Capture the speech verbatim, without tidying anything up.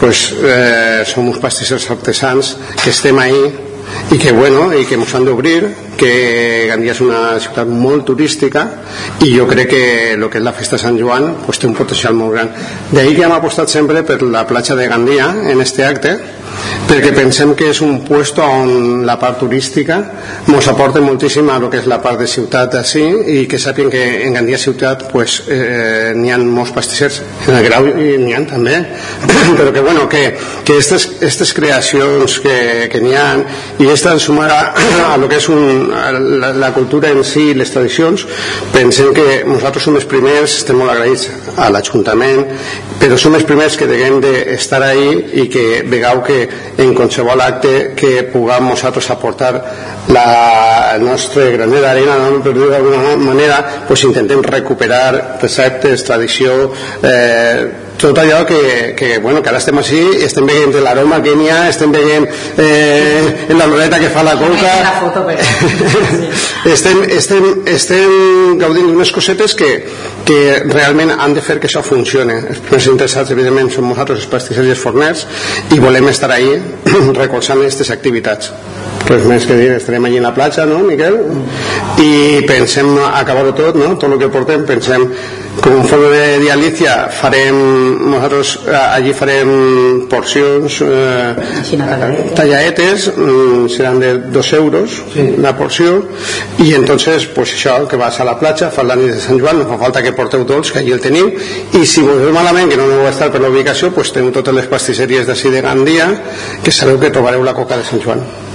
pues, eh, som uns pastissers artesans que estem ahí i que, bueno, i que ens han d'obrir, que Gandia és una ciutat molt turística i jo crec que el que és la festa de Sant Joan pues, té un potencial molt gran. D'ahir que hem apostat sempre per la platja de Gandia en este acte, perquè pensem que és un puesto on la part turística ens aporta moltíssim a lo que és la part de ciutat així, i que sàpien que en Gandia ciutat pues, eh, n'hi ha molts pastissers, en el Grau n'hi ha també, però que bueno, que, que estes, estes creacions que, que n'hi ha i esta sumar a, a lo que és un, a la, la cultura en si, les tradicions, pensem que nosaltres som els primers, estem molt agraïts a l'Ajuntament, però som els primers que deguem d'estar ahí i que vegeu que en qualsevol acte que puguem nosaltres aportar la, el nostre granet d'arena, no? Per dir d'alguna manera, pues intentem recuperar receptes, tradició, eh, tot allò que, que, bueno, que ara estem així, estem veient l'aroma que n'hi ha, estem veient eh, la Loreta que fa la coca, la foto, però... estem, estem, estem gaudint d'unes cosetes que, que realment han de fer que això funcione. Els primers interessats, evidentment, som nosaltres, els pastissers i els forners, i volem estar ahí recolzant aquestes activitats. Res més que dir, estarem allí a la platja, no, Miquel? I pensem acabar-ho tot, no? Tot el que portem, pensem com un fons de dialícia farem, nosaltres allí farem porcions eh, tallaetes, seran de dos euros la porció, i entonces pues això, que vas a la platja, fas la nit de Sant Joan, no fa falta que porteu dolç, que allí el teniu, i si us veu malament, que no aneu a estar per la ubicació, pues teniu totes les pastisseries d'ací de Gandia, que sabeu que trobareu la coca de Sant Joan.